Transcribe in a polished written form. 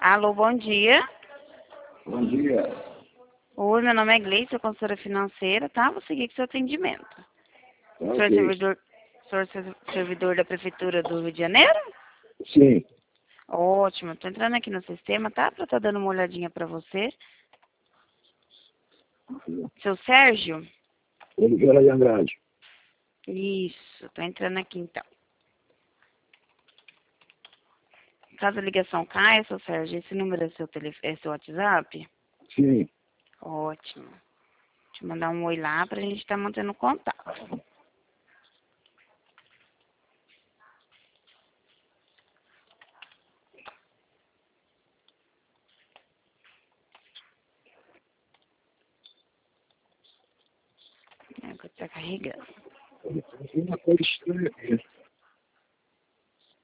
Alô, bom dia. Bom dia. Oi, meu nome é Gleice, sou consultora financeira, tá? Vou seguir com o seu atendimento. Tá Senhor ok. servidor da Prefeitura do Rio de Janeiro? Sim. Ótimo, tô entrando aqui no sistema, tá? Pra tá dando uma olhadinha pra você. Seu Sérgio? Oliveira de Andrade. Isso, tô entrando aqui então. Caso a ligação caia, seu Sérgio, esse número é é seu WhatsApp? Sim. Ótimo. Deixa eu mandar um oi lá pra gente estar mantendo contato. Agora tá carregando. Tem uma coisa estranha aqui.